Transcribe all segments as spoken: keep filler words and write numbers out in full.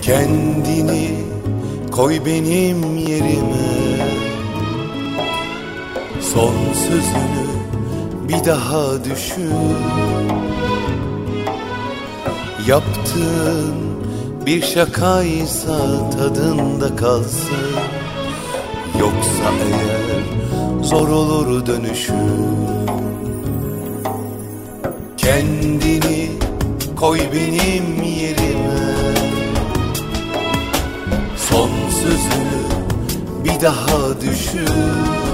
Kendini koy benim yerime, son sözünü bir daha düşün. Yaptığın bir şakaysa tadında kalsın, yoksa eğer zor olur dönüşün. Kendini koy benim yerime, son sözünü bir daha düşün.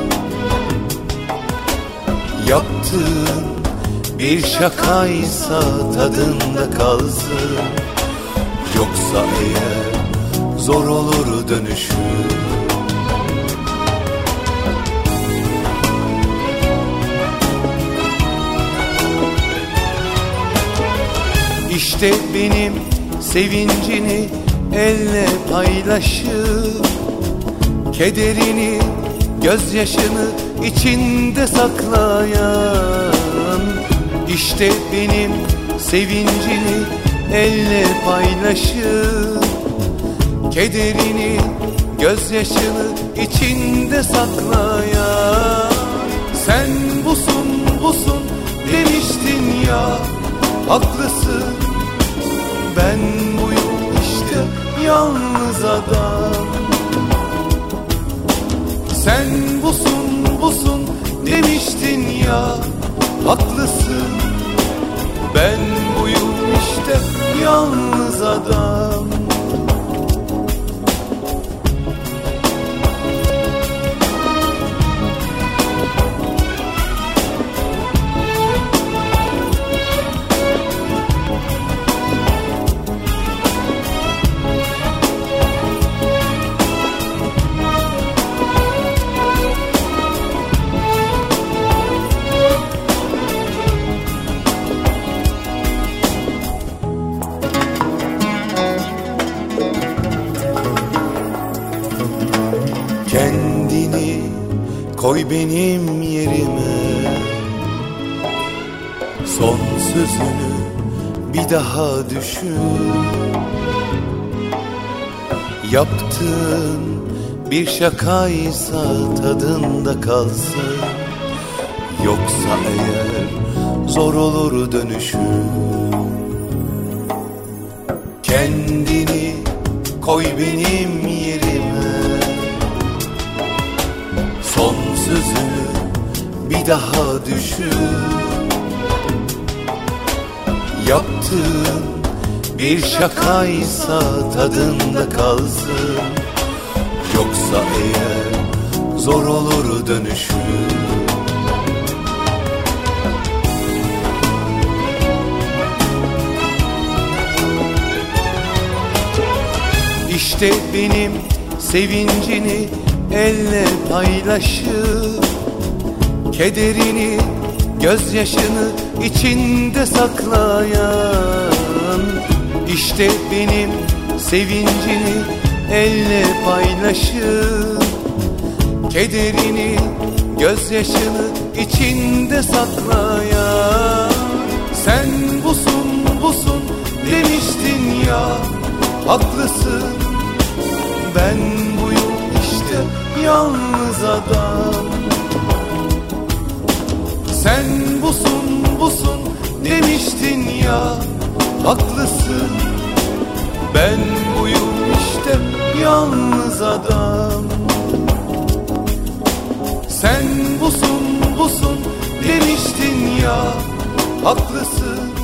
Yaptığın bir şakaysa tadında kalsın, yoksa eğer zor olur dönüşün. İşte benim sevincini elle paylaşıp, kederini, gözyaşını içinde saklayan. İşte benim sevincini elle paylaşıp, kederini, gözyaşını içinde saklayan. Sen busun busun demiştin ya, haklısın, ben buyum işte yalnız adam. Sen busun busun demiştin ya, haklısın, ben buyum işte yalnız adam. Kendini koy benim yerime, son sözünü bir daha düşün. Yaptığın bir şakaysa tadında kalsın, yoksa eğer zor olur dönüşün. Kendini koy benim yerime, son sözünü bir daha düşün. Yaptığın bir şakaysa tadında kalsın, yoksa eğer zor olur dönüşün. İşte benim sevincini elle paylaşıp, kederini, gözyaşını içinde saklayan. İşte benim sevincini elle paylaşıp, kederini, gözyaşını içinde saklayan. Sen busun busun demiştin ya, haklısın, ben buyum işte yalnız adam. Sen busun busun demiştin ya, haklısın, ben buyum işte yalnız adam. Sen busun busun demiştin ya, haklısın,